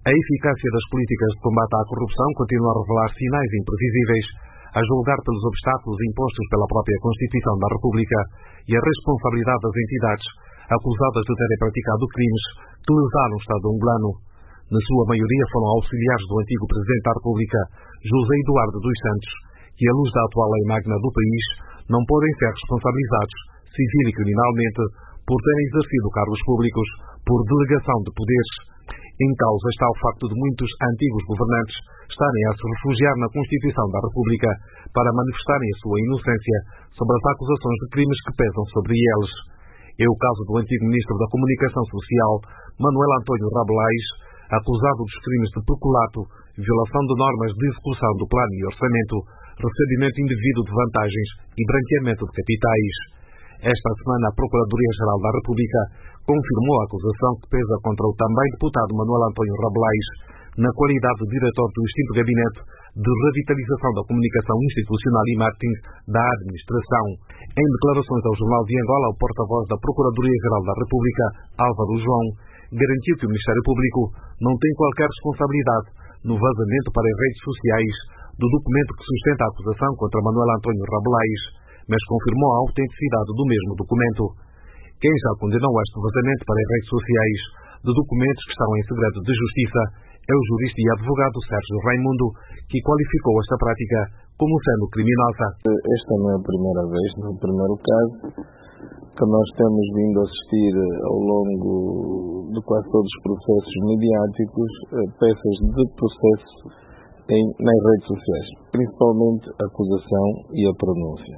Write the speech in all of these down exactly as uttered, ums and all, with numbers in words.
A eficácia das políticas de combate à corrupção continua a revelar sinais imprevisíveis, a julgar pelos obstáculos impostos pela própria Constituição da República e a responsabilidade das entidades acusadas de terem praticado crimes que lesaram o Estado angolano. Na sua maioria foram auxiliares do antigo Presidente da República, José Eduardo dos Santos, que, à luz da atual lei magna do país, não podem ser responsabilizados, civil e criminalmente, por terem exercido cargos públicos por delegação de poderes. Em causa está o facto de muitos antigos governantes estarem a se refugiar na Constituição da República para manifestarem a sua inocência sobre as acusações de crimes que pesam sobre eles. É o caso do antigo Ministro da Comunicação Social, Manuel António Rabelais, acusado dos crimes de peculato, violação de normas de execução do plano e orçamento, recebimento indevido de vantagens e branqueamento de capitais. Esta semana, a Procuradoria-Geral da República confirmou a acusação que pesa contra o também deputado Manuel António Rabelais, na qualidade de diretor do extinto Gabinete de Revitalização da Comunicação Institucional e Marketing da Administração. Em declarações ao Jornal de Angola, o porta-voz da Procuradoria-Geral da República, Álvaro João, garantiu que o Ministério Público não tem qualquer responsabilidade no vazamento para as redes sociais do documento que sustenta a acusação contra Manuel António Rabelais, mas confirmou a autenticidade do mesmo documento. Quem já condenou este vazamento para as redes sociais de documentos que estão em segredo de justiça é o jurista e advogado Sérgio Raimundo, que qualificou esta prática como sendo criminosa. Esta não é a primeira vez, não é o primeiro caso que nós temos vindo a assistir ao longo de quase todos os processos mediáticos, peças de processo em, nas redes sociais, principalmente a acusação e a pronúncia.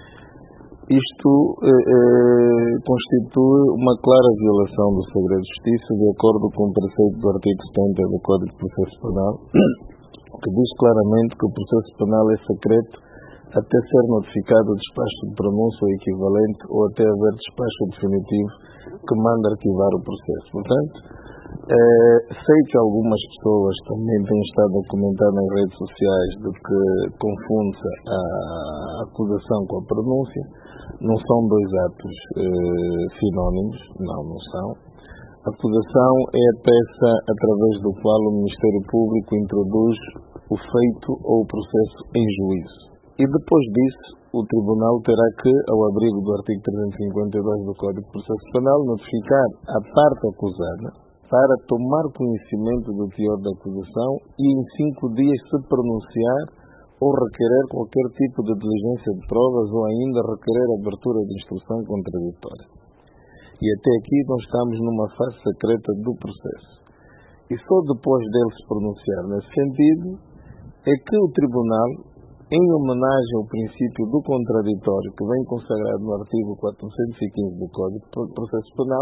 Isto eh, eh, constitui uma clara violação do segredo de justiça, de acordo com o preceito do artigo setenta do Código de Processo Penal, que diz claramente que o processo penal é secreto até ser notificado o despacho de pronúncia ou equivalente, ou até haver despacho definitivo que manda arquivar o processo. Portanto, eh, sei que algumas pessoas também têm estado a comentar nas redes sociais de que confunde-se a acusação com a pronúncia. Não são dois atos eh, sinónimos, não, não são. A acusação é a peça através do qual o Ministério Público introduz o feito ou o processo em juízo. E depois disso, o Tribunal terá que, ao abrigo do artigo trezentos e cinquenta e dois do Código de Processo Penal, notificar a parte acusada para tomar conhecimento do teor da acusação e em cinco dias se pronunciar ou requerer qualquer tipo de diligência de provas ou ainda requerer a abertura de instrução contraditória. E até aqui nós estamos numa fase secreta do processo. E só depois dele se pronunciar nesse sentido é que o Tribunal, em homenagem ao princípio do contraditório que vem consagrado no artigo quatrocentos e quinze do Código de Processo Penal,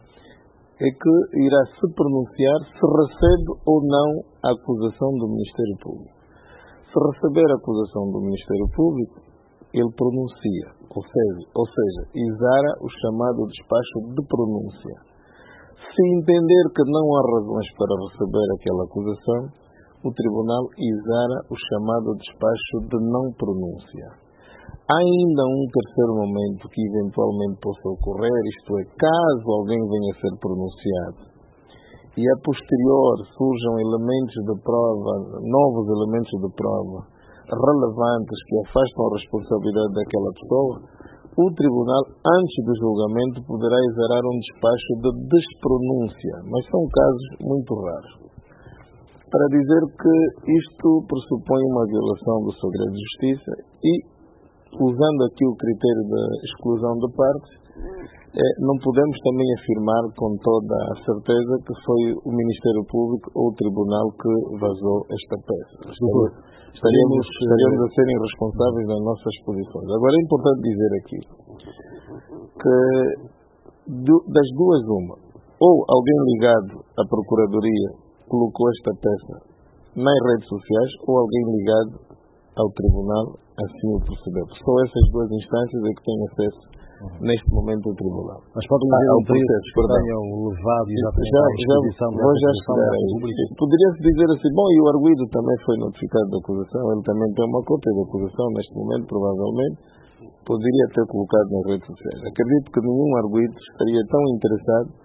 é que irá se pronunciar se recebe ou não a acusação do Ministério Público. Se receber a acusação do Ministério Público, ele pronuncia, ou seja, ou seja, exara o chamado despacho de pronúncia. Se entender que não há razões para receber aquela acusação, o Tribunal exara o chamado despacho de não pronúncia. Há ainda um terceiro momento que eventualmente possa ocorrer, isto é, caso alguém venha a ser pronunciado e a posterior surjam elementos de prova, novos elementos de prova relevantes que afastam a responsabilidade daquela pessoa, o Tribunal, antes do julgamento, poderá exarar um despacho de despronúncia, mas são casos muito raros. Para dizer que isto pressupõe uma violação do segredo de justiça e, usando aqui o critério da exclusão de partes, eh, não podemos também afirmar com toda a certeza que foi o Ministério Público ou o Tribunal que vazou esta peça. Estaríamos, estaríamos a ser irresponsáveis nas nossas posições. Agora é importante dizer aqui que do, das duas uma, ou alguém ligado à Procuradoria colocou esta peça nas redes sociais, ou alguém ligado ao Tribunal assim o percebeu. Só essas duas instâncias é que têm acesso neste momento ao Tribunal. Mas pode dizer ah, um processo que tenham levado exatamente já, à exposição já, vou já chegar a isso. Poderia-se dizer assim, bom, e o arguido também foi notificado da acusação, ele também tem uma cópia da acusação neste momento, provavelmente, poderia ter colocado nas redes sociais. Acredito que nenhum arguido estaria tão interessado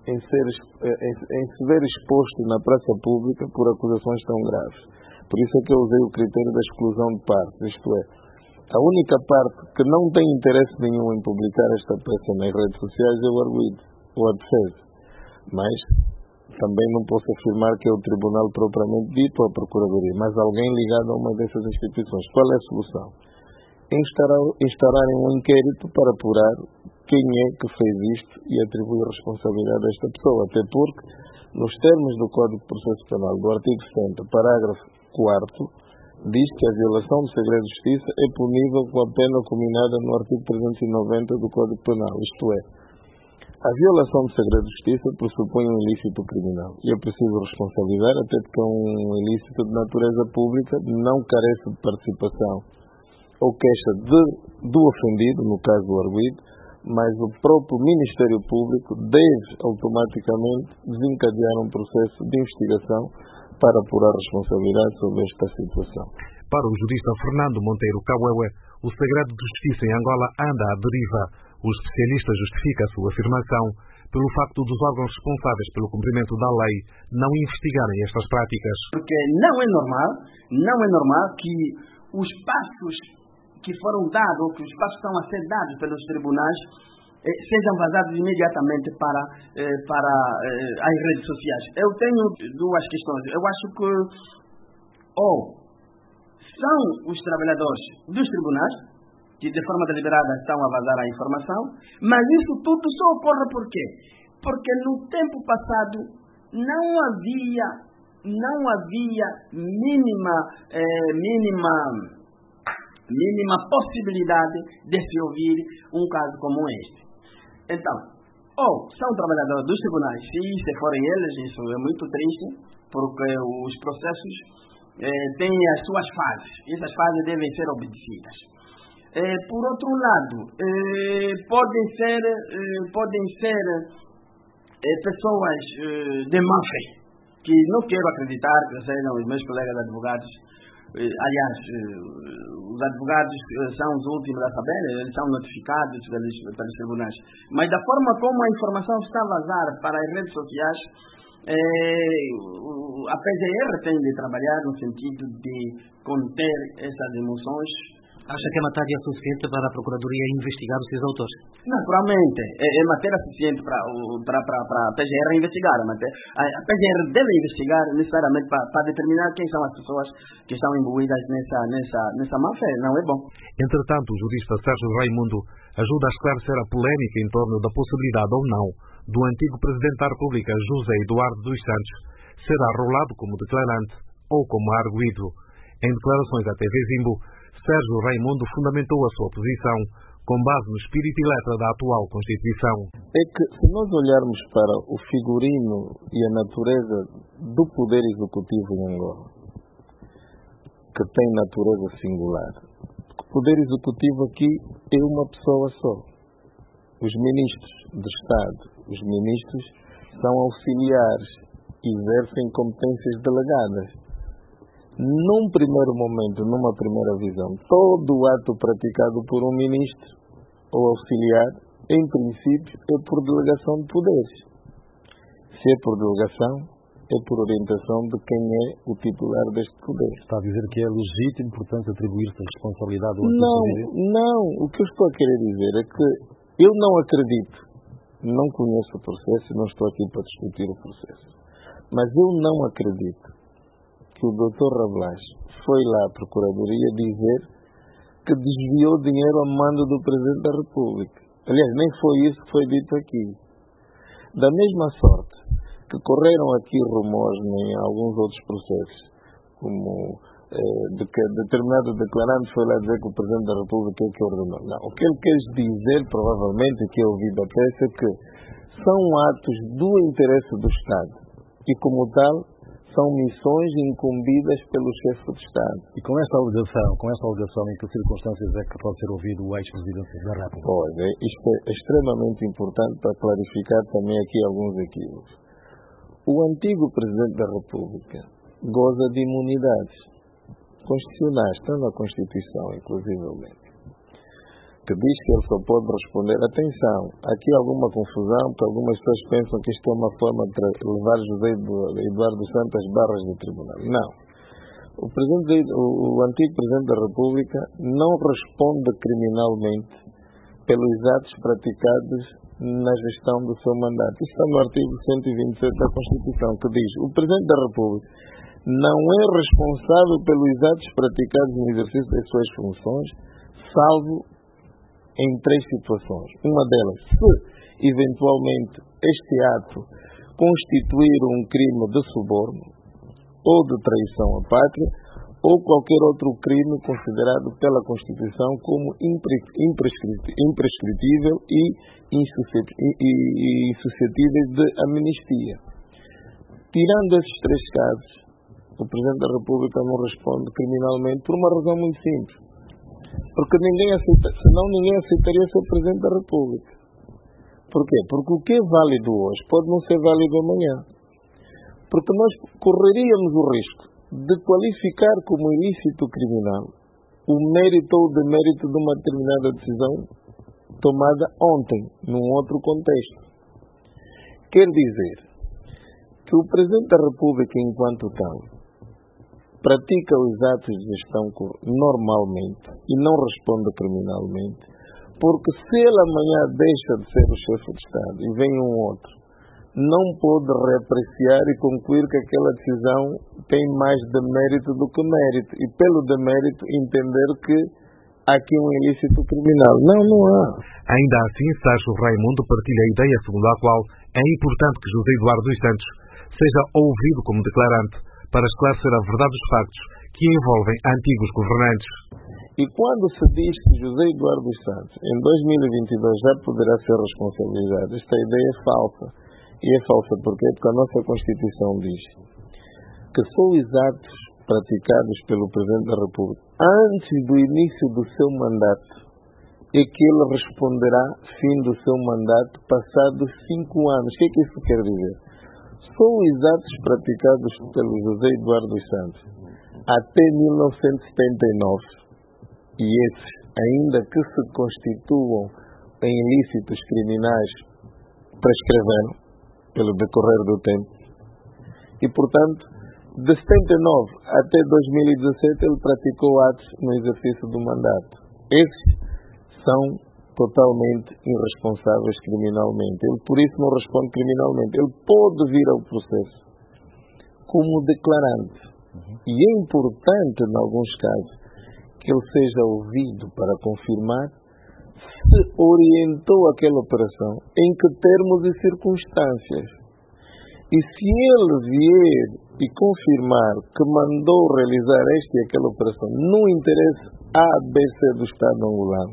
em, ser, em, em se ver exposto na praça pública por acusações tão graves. Por isso é que eu usei o critério da exclusão de partes, isto é, a única parte que não tem interesse nenhum em publicar esta peça nas redes sociais é o arguido, o adversário. Mas também não posso afirmar que é o tribunal propriamente dito ou a procuradoria, mas alguém ligado a uma dessas instituições. Qual é a solução? Instaurar, instaurarem um inquérito para apurar quem é que fez isto e atribuir a responsabilidade a esta pessoa, até porque, nos termos do Código de Processo Penal, do artigo setenta, parágrafo quarto, diz que a violação do segredo de justiça é punível com a pena combinada no artigo trezentos e noventa do Código Penal, isto é, a violação do segredo de justiça pressupõe um ilícito criminal e é preciso responsabilizar, até porque é um ilícito de natureza pública, não carece de participação ou queixa de, do ofendido, no caso do arguido, mas o próprio Ministério Público deve automaticamente desencadear um processo de investigação para apurar a responsabilidade sobre esta situação. Para o jurista Fernando Monteiro Cauewe, o segredo de justiça em Angola anda à deriva. O especialista justifica a sua afirmação pelo facto dos órgãos responsáveis pelo cumprimento da lei não investigarem estas práticas. Porque não é normal, não é normal que os passos que foram dados, ou que os passos estão a ser dados pelos tribunais, eh, sejam vazados imediatamente para, eh, para eh, as redes sociais. Eu tenho duas questões. Eu acho que ou são os trabalhadores dos tribunais que de forma deliberada estão a vazar a informação, mas isso tudo só ocorre por quê? Porque no tempo passado não havia, não havia mínima, eh, mínima, mínima possibilidade de se ouvir um caso como este. Então, ou são trabalhadores dos tribunais, se, se forem eles, isso é muito triste, porque os processos eh, têm as suas fases, e essas fases devem ser obedecidas. Eh, por outro lado, eh, podem ser, eh, podem ser eh, pessoas eh, de má fé, que não quero acreditar que sejam os meus colegas advogados. Eh, aliás, eh, os advogados eh, são os últimos a saber, eles são notificados pelos, pelos tribunais. Mas da forma como a informação está a vazar para as redes sociais, eh, a P G R tem de trabalhar no sentido de conter essas emoções. Acha que é matéria suficiente para a Procuradoria investigar os seus autores? Naturalmente, é, é matéria suficiente para, para, para, para a P G R investigar. A, a P G R deve investigar necessariamente para, para determinar quem são as pessoas que estão imbuídas nessa, nessa, nessa má-fé. Não é bom. Entretanto, o jurista Sérgio Raimundo ajuda a esclarecer a polémica em torno da possibilidade ou não do antigo Presidente da República, José Eduardo dos Santos, ser arrolado como declarante ou como arguido. Em declarações à T V Zimbo, Sérgio Raimundo fundamentou a sua posição com base no espírito e letra da atual Constituição. É que, se nós olharmos para o figurino e a natureza do Poder Executivo em Angola, que tem natureza singular, o Poder Executivo aqui é uma pessoa só. Os ministros do Estado, os ministros são auxiliares, exercem competências delegadas. Num primeiro momento, numa primeira visão, todo o ato praticado por um ministro ou auxiliar, em princípio, é por delegação de poderes. Se é por delegação, é por orientação de quem é o titular deste poder. Está a dizer que é legítimo, portanto, atribuir-se a responsabilidade do Não, não. O que eu estou a querer dizer é que eu não acredito, não conheço o processo, não estou aqui para discutir o processo, mas eu não acredito que o doutor Rabelais foi lá à Procuradoria dizer que desviou dinheiro a mando do Presidente da República. Aliás, nem foi isso que foi dito aqui. Da mesma sorte que correram aqui rumores em alguns outros processos, como eh, de que determinado declarante foi lá dizer que o Presidente da República é que ordenou. Não, o que ele quer dizer, provavelmente, que eu ouvi da peça, é que são atos do interesse do Estado e, como tal, são missões incumbidas pelo chefe do Estado. E com esta alegação, com esta alegação, em que circunstâncias é que pode ser ouvido o ex-presidente da República? Olha, isto é extremamente importante para clarificar também aqui alguns equívocos. O antigo Presidente da República goza de imunidades constitucionais, está na Constituição, inclusivamente. que diz que ele só pode responder. Atenção, aqui há alguma confusão, porque algumas pessoas pensam que isto é uma forma de levar José Eduardo dos Santos às barras do tribunal. Não. O, presidente, o, o antigo Presidente da República não responde criminalmente pelos atos praticados na gestão do seu mandato. Isso está no artigo cento e vinte e sete da Constituição, que diz: o Presidente da República não é responsável pelos atos praticados no exercício das suas funções, salvo em três situações. Uma delas, se eventualmente este ato constituir um crime de suborno ou de traição à pátria, ou qualquer outro crime considerado pela Constituição como imprescritível e insuscetível de amnistia. Tirando esses três casos, o Presidente da República não responde criminalmente por uma razão muito simples. Porque ninguém aceita, senão ninguém aceitaria ser Presidente da República. Por quê? Porque o que é válido hoje pode não ser válido amanhã. Porque nós correríamos o risco de qualificar como ilícito criminal o mérito ou demérito de uma determinada decisão tomada ontem, num outro contexto. Quer dizer que o Presidente da República, enquanto tal, pratica os atos de gestão normalmente e não responde criminalmente, porque se ele amanhã deixa de ser o chefe de Estado e vem um outro, não pode reapreciar e concluir que aquela decisão tem mais demérito do que mérito, e pelo demérito entender que há aqui um ilícito criminal. Não, não há. Ainda assim, Sérgio Raimundo partilha a ideia segundo a qual é importante que José Eduardo dos Santos seja ouvido como declarante para esclarecer a verdade dos factos que envolvem antigos governantes. E quando se diz que José Eduardo dos Santos, em dois mil e vinte e dois, já poderá ser responsabilizado, esta ideia é falsa. E é falsa porque, porque a nossa Constituição diz que só os atos praticados pelo Presidente da República antes do início do seu mandato é que ele responderá fim do seu mandato passados cinco anos. O que é que isso quer dizer? Só os atos praticados pelo José Eduardo dos Santos até mil novecentos e setenta e nove, e esses ainda que se constituam em ilícitos criminais, prescreveram pelo decorrer do tempo. E, portanto, de setenta e nove até dois mil e dezassete, ele praticou atos no exercício do mandato. Esses são totalmente irresponsáveis criminalmente. Ele, por isso, não responde criminalmente. Ele pode vir ao processo como declarante. E é importante, em alguns casos, que ele seja ouvido para confirmar se orientou aquela operação, em que termos e circunstâncias. E se ele vier e confirmar que mandou realizar esta e aquela operação no interesse A B C do Estado angolano,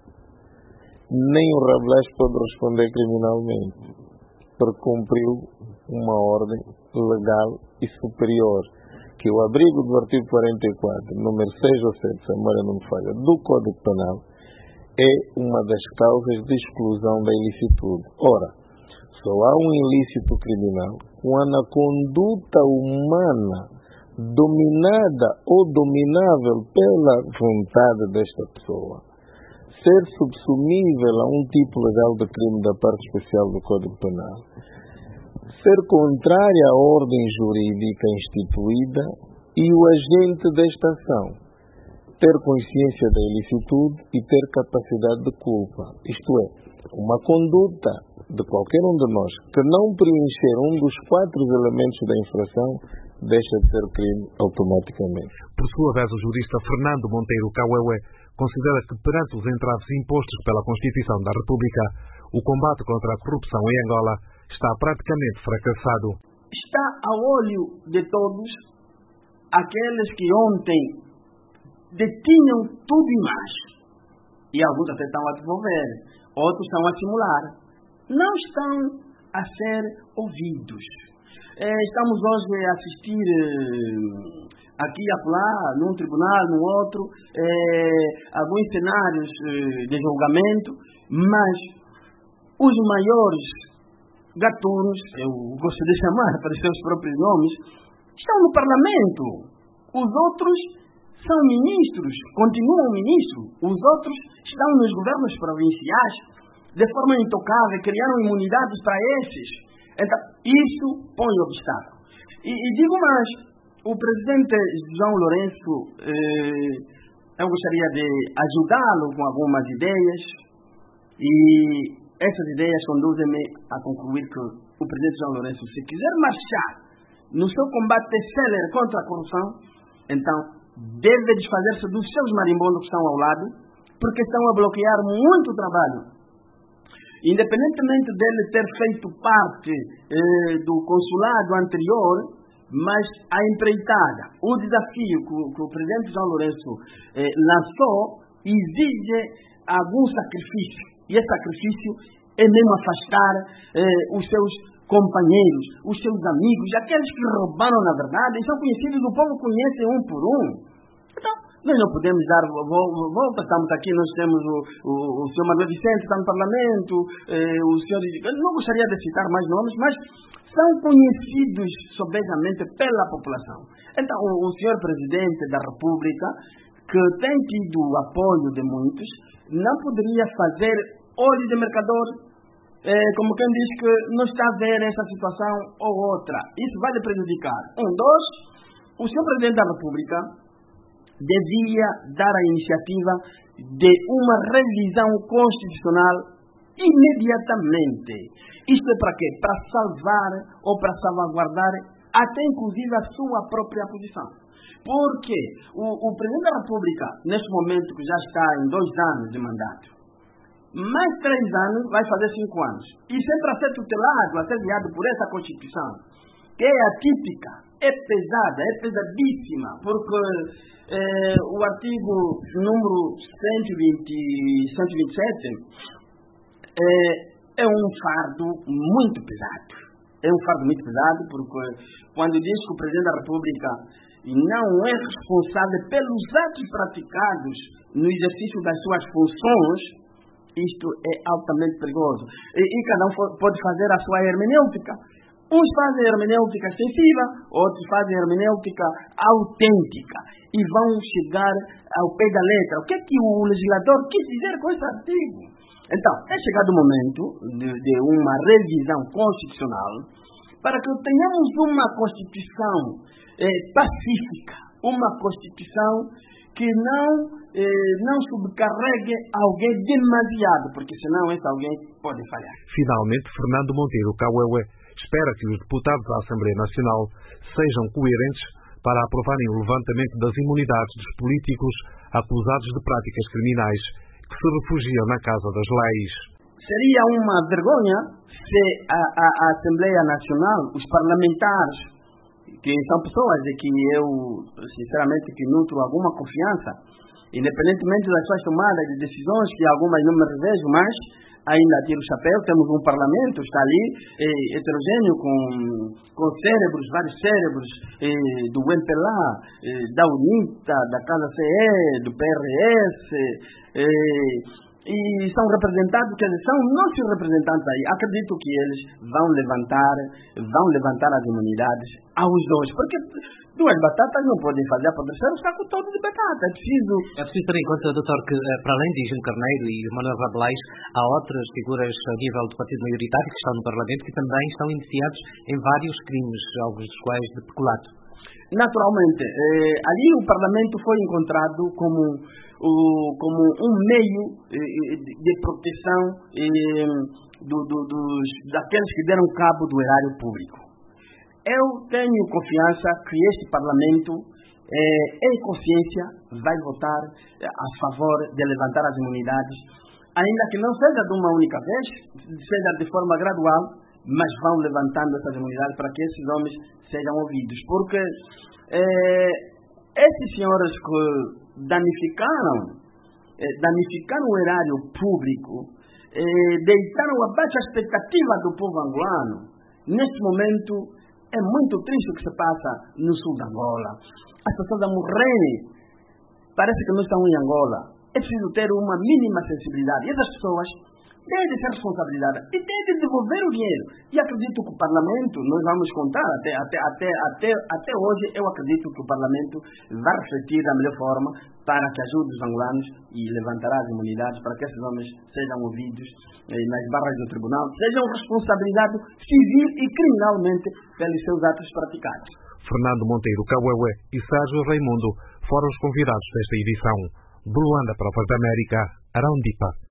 nem o Rabelais pode responder criminalmente, porque cumpriu uma ordem legal e superior, que o abrigo do artigo quarenta e quatro, número seis ou sete, se a memória não me falha, do Código Penal, é uma das causas de exclusão da ilicitude. Ora, só há um ilícito criminal quando a conduta humana dominada ou dominável pela vontade desta pessoa ser subsumível a um tipo legal de crime da parte especial do Código Penal, ser contrária à ordem jurídica instituída e o agente desta ação ter consciência da ilicitude e ter capacidade de culpa. Isto é, uma conduta de qualquer um de nós que não preencher um dos quatro elementos da infração deixa de ser crime automaticamente. Por sua vez, o jurista Fernando Monteiro Cauewe considera que, perante os entraves impostos pela Constituição da República, o combate contra a corrupção em Angola está praticamente fracassado. Está a olho de todos aqueles que ontem detinham tudo e mais, e alguns até estão a devolver, outros estão a simular, não estão a ser ouvidos. É, estamos hoje a assistir eh, aqui e acolá, num tribunal, num outro, eh, alguns cenários eh, de julgamento, mas os maiores gatunos, eu gosto de chamar para seus próprios nomes, estão no Parlamento. Os outros são ministros, continuam ministros, os outros estão nos governos provinciais, de forma intocável, criaram imunidades para esses. Então, isso põe obstáculo. E, e digo mais, o presidente João Lourenço, eh, eu gostaria de ajudá-lo com algumas ideias, e essas ideias conduzem-me a concluir que o presidente João Lourenço, se quiser marchar no seu combate célere contra a corrupção, então deve desfazer-se dos seus marimbondos que estão ao lado, porque estão a bloquear muito trabalho. Independentemente dele ter feito parte eh, do consulado anterior, mas a empreitada, o desafio que, que o presidente João Lourenço eh, lançou, exige algum sacrifício. E esse sacrifício é mesmo afastar eh, os seus companheiros, os seus amigos, aqueles que roubaram na verdade, e são conhecidos, o povo conhece um por um. Então, nós não podemos dar volta, estamos aqui, nós temos o, o, o senhor Manuel Vicente, está no Parlamento, eh, o senhor, eu não gostaria de citar mais nomes, mas são conhecidos sobejamente pela população. Então, o, o senhor Presidente da República, que tem tido o apoio de muitos, não poderia fazer olho de mercador, eh, como quem diz que não está a ver essa situação ou outra. Isso vai lhe prejudicar. Um, dois, o senhor Presidente da República devia dar a iniciativa de uma revisão constitucional imediatamente. Isto é para quê? Para salvar ou para salvaguardar até inclusive a sua própria posição. Porque o, o Presidente da República, neste momento que já está em dois anos de mandato, mais três anos vai fazer cinco anos. E sempre a ser tutelado, a ser guiado por essa Constituição, que é atípica, é pesada, é pesadíssima, porque eh, o artigo número cento e vinte, cento e vinte e sete eh, é um fardo muito pesado. É um fardo muito pesado, porque quando diz que o Presidente da República não é responsável pelos atos praticados no exercício das suas funções, isto é altamente perigoso. E, e cada um pode fazer a sua hermenêutica. Uns fazem hermenêutica extensiva, outros fazem hermenêutica autêntica e vão chegar ao pé da letra. O que é que o legislador quis dizer com esse artigo? Então, é chegado o momento de, de uma revisão constitucional para que tenhamos uma Constituição eh, pacífica, uma Constituição que não, eh, não subcarregue alguém demasiado, porque senão esse alguém pode falhar. Finalmente, Fernando Monteiro Cauê espera que os deputados da Assembleia Nacional sejam coerentes para aprovarem o levantamento das imunidades dos políticos acusados de práticas criminais que se refugiam na Casa das Leis. Seria uma vergonha se a, a, a Assembleia Nacional, os parlamentares, que são pessoas de que eu, sinceramente, que nutro alguma confiança, independentemente das suas tomadas de decisões, que algumas não me revejo, mas ainda tiro o chapéu, temos um parlamento, está ali, eh, heterogêneo, com, com cérebros, vários cérebros, eh, do M P L A, eh, da UNITA, da Casa C E, do P R S, eh, e são representados, que eles são nossos representantes aí. Acredito que eles vão levantar, vão levantar as imunidades aos dois, porque duas batatas não podem fazer apodrecer o saco todo de batata. É preciso... É preciso ter em conta, doutor, que para além de Gino Carneiro e Manuel Rabelais, há outras figuras a nível do partido maioritário que estão no Parlamento que também estão indiciados em vários crimes, alguns dos quais de peculato. Naturalmente, eh, ali o Parlamento foi encontrado como, o, como um meio eh, de proteção eh, do, do, dos, daqueles que deram cabo do erário público. Eu tenho confiança que este Parlamento, eh, em consciência, vai votar a favor de levantar as imunidades, ainda que não seja de uma única vez, seja de forma gradual, mas vão levantando essas imunidades para que esses homens sejam ouvidos. Porque eh, esses senhores que danificaram, eh, danificaram o erário público, eh, deitaram abaixo a expectativa do povo angolano. Neste momento, é muito triste o que se passa no sul de Angola. As pessoas a morrerem, parece que não estão em Angola. É preciso ter uma mínima sensibilidade. E essas pessoas tem de ser responsabilizada e tem de devolver o dinheiro. E acredito que o Parlamento, nós vamos contar, até, até, até, até, até hoje, eu acredito que o Parlamento vai refletir da melhor forma para que ajude os angolanos e levantará as imunidades para que esses homens sejam ouvidos eh, nas barras do tribunal, sejam responsabilizados civil e criminalmente pelos seus atos praticados. Fernando Monteiro Cauewe e Sérgio Raimundo foram os convidados desta edição. De Luanda para a Voz da América, Arão Dipa.